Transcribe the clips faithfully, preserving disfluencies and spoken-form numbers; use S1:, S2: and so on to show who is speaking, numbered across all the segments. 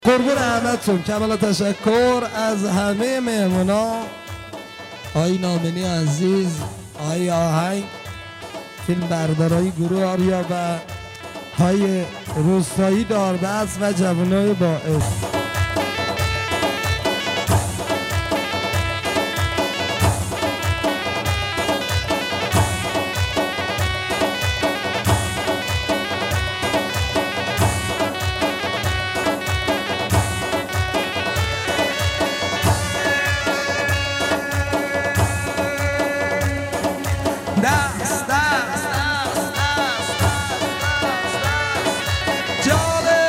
S1: قربون احمدتون. کمال تشکر از همه مهمونا، آقای نامنی عزیز، آقای آهنگ، فیلم بردارای گروه آریا و های روستایی داربست و جوانای باعث. دست دست دست دست دست جاله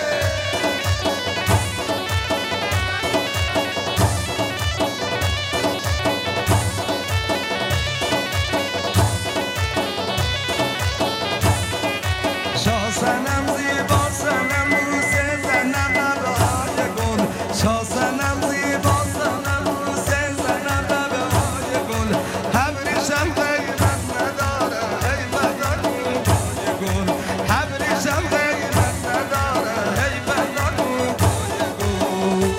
S1: شاه سنم زیبا سنم روزه زنم لبهای گل، شاه سنم زیبا سنم روزه زنم لبهای گل، همریشم غیرت نداره ای بدن پای گل، همریشم غیرت نداره ای بدن پای گل.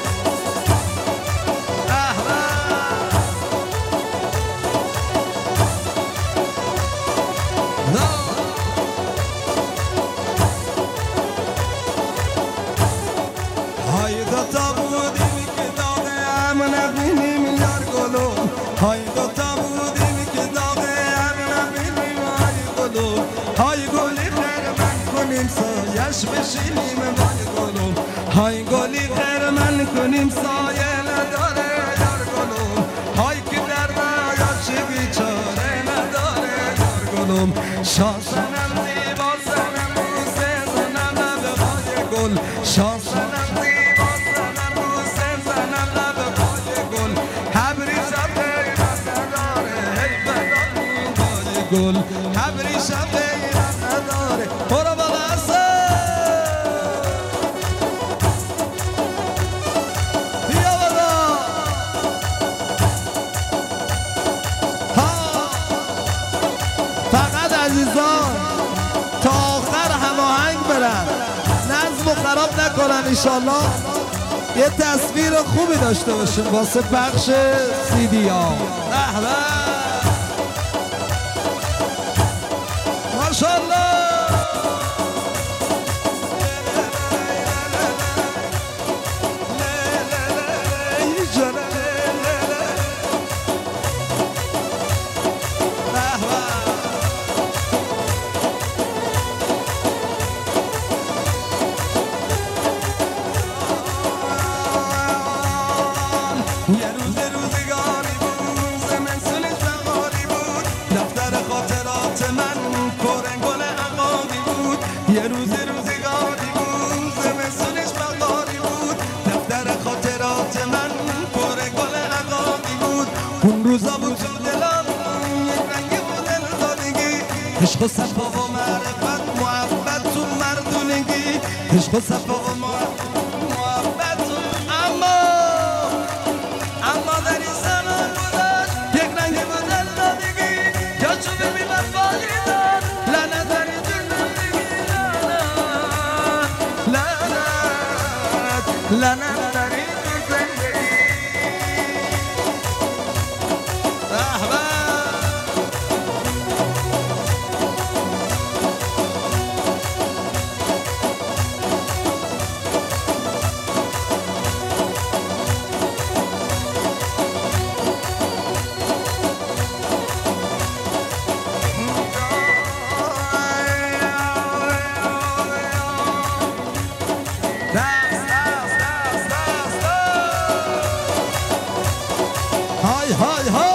S1: های دوتا بودیم که داغ هم نبینیم یار گلو، های دوتا بودیم که داغ هم نبینیم های گلو، های گلی خرمن کنیم سایش بشینیم وای گلو، های گلی خرمن کنیم سایه نداره یار گلو، های که در باید چه بیچاره نداره یار گلو. شاه سنم زیبا سنم روزه زنم لبهای گل، شاه سنم زیبا سنم روزه زنم لبهای گل، هبریشم غیرت نداره ای بدن پای گل، هبریشم غیرت نداره. برو با قصه بیا بالا ها. فقط عزیزان تا آخر هماهنگ برن، نظم و خراب نکنن، انشالله یه تصویر خوبی داشته باشیم واسه پخش سیدی ها. ماشاءالله یه روز روزگاری بود، زمستونش بهاری بود، دفتر خاطرات من پر گل عقاقی بود. یه روز روزگاری بود، زمستونش بهاری بود، دفتر خاطرات من پر گل عقاقی بود. اون روزا بود تو دلم یک رنگی بود دلدادگی، عشق و صفا و معرفت محبت تو مردونگی، عشق و صفا و محبت اما در این زمان بودش یک رنگ بود دلدادگی، یا چو ببین وفایی داد لعنت در این جور زندگی، لعنت لعنت در این جور زندگی. های های های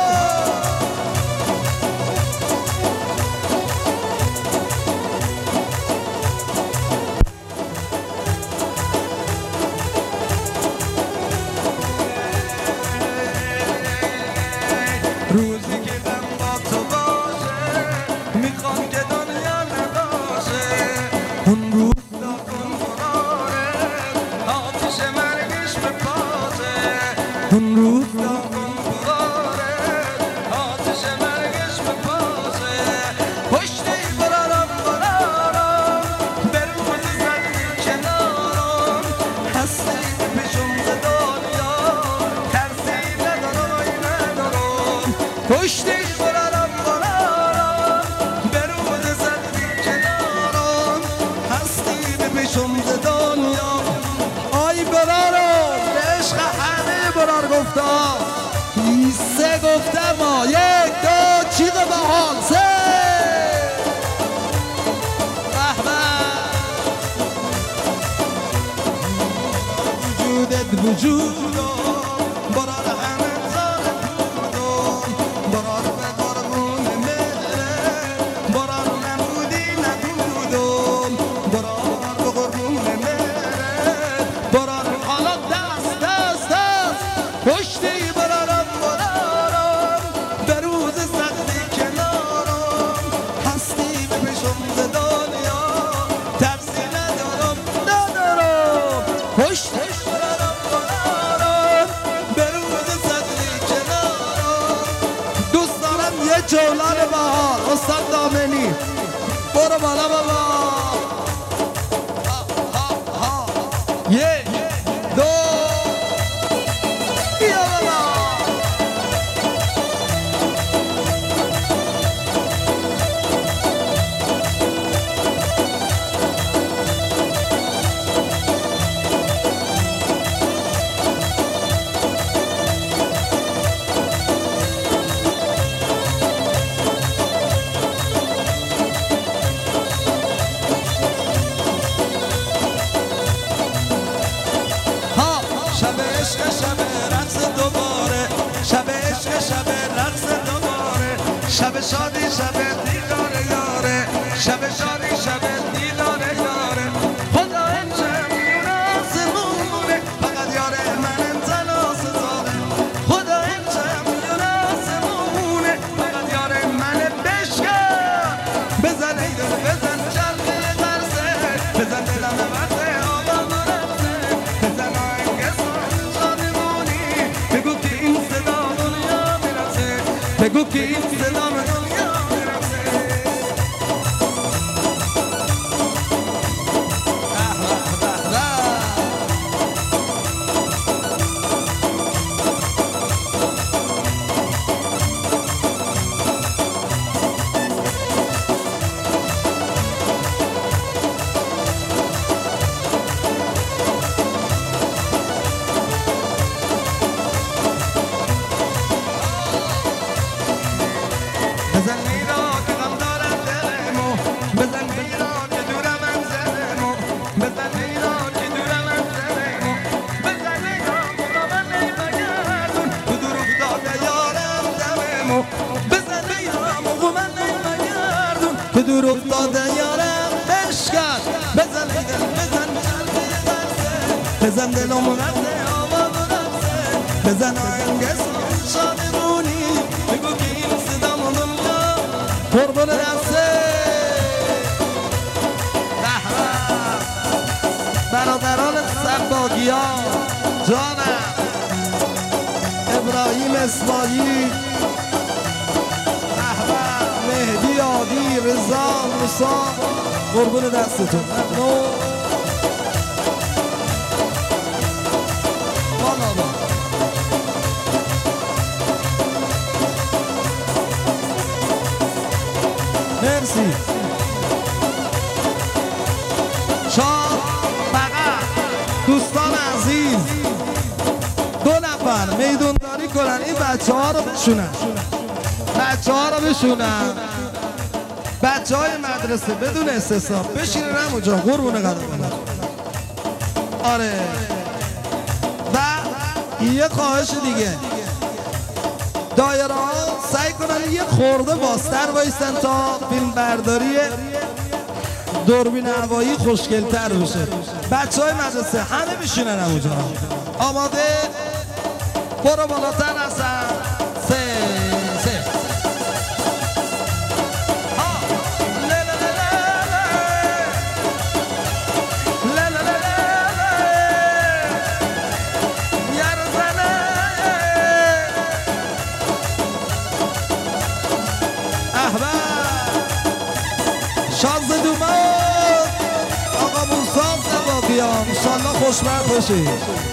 S1: روزی که دم با تو باشه میخوام که دنیا نباشه، اون روز داغون کناره آتیش مرگش به پاشه، اون روز داغون کناره آتیش مرگش به پاشه، پشتی برارم برارم به روز زدی کنارم، هستی پیشم ز دنیا ترسی ندارم ای ندارم پشتش برارم برارم به رود زدی کنارم هستی پیشم ز دنیا آی برارم به عشق همه برار گفتم سه گفتم ما یک دو چیز بحال سه وجودت وجود برار همه زارت بودم برار به قربون مهره برار نبودی نبودم برار به قربون مهره برار حالا دست دست دست پشتی برارم برارم به روز سختی کنارم هستی به پیشم ز دنیا ترسی ندارم ندارم پشتی جولان بهار استاد دامنی برو بالا بابا یک دو بیا بابا شب عشق شب رقص دوباره شب عشق شب رقص دوباره شب شادی شب دیدار یاره شب شادی شب دیدار یاره خدا امشب میون آسمونه فقط یاره من تنها ستاره خدا امشب میون آسمونه فقط یاره من بشکن بزن ای دل بزن چرخه ترسه بزن دلم برسه بگو که این صدا به دنیا میرسه بزن میرا که غم دارم دلمو بزن میرا که دورم از دلمو بزن میرا که دورم از دلمو بزن میرا که من نمیگردون تو دور افتاده یارم دممو بزن میرا که من نمیگردون تو دور افتاده یارم بشکن بزن دل بزن بزن دلمو رفته آواز رفته بزن آهنگ شادمونی بگو که این صدا قربون دسته برادران سباقی ها جانم ابراهیم اسماعیل مهدی عادی رضا موسی قربون دستتون بالا مرسی شاه فقط دوستان عزیز دو نفر میدونداری کنن این بچه ها رو بشونن بچه ها رو بشونن بچه های مدرسه بدون استثنا بشینن همونجا قربونه قدم آره و یه خواهش دیگه دایره ها سعی کنن یه خورده باستر بایستن تا فیلم برداری دوربین هوایی خوشگل‌تر بشه بچه های مدرسه همه بشینن همونجا آماده برو بالاتر هستن سه سه شانس دومان آقا موسا سباقیان ماشاءالله خوشبخت باشید.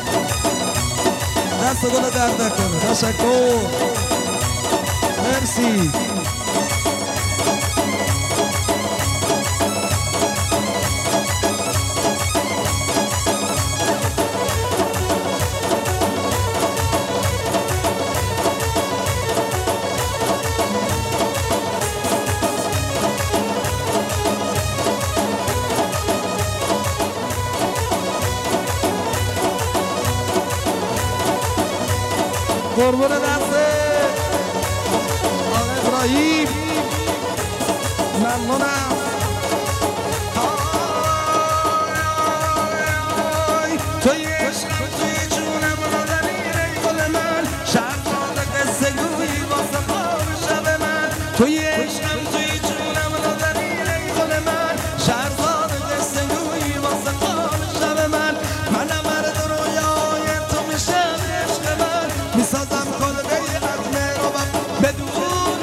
S1: دست گل درد نکنه. تشکر. مرسی. قربون دست آقا ابراهیم ممنونم. توی عشقم توی جونم رو دلیل گل من شهرزاد قصه گویی واسه خواب شب من. توی عشقم توی جونم رو دلیل گل من شهرزاد قصه گویی واسه خواب شب من. منم مرد رویای تو میشم عشق من میسازم کلبه از مهربم بدون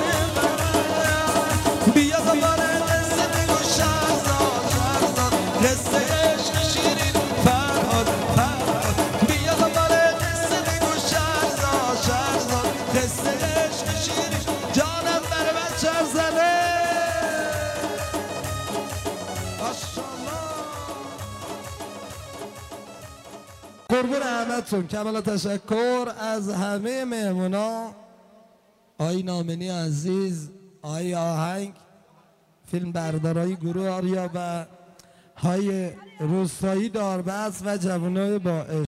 S1: بیا دوباره قصه بگو شهرزاد شهرزاد قصه عشق شیرین فرهاد فرهاد. بیا دوباره قصه بگو شهرزاد شهرزاد قصه عشق شیرین جانم بر بچه زنه. ماشاءالله. قربون احمدتون. کمال تشکر از همه مهمونا. آی نامنی عزیز، آی آهنگ، فیلم بردارای گروه آریا و های روستایی داربست و جوانای با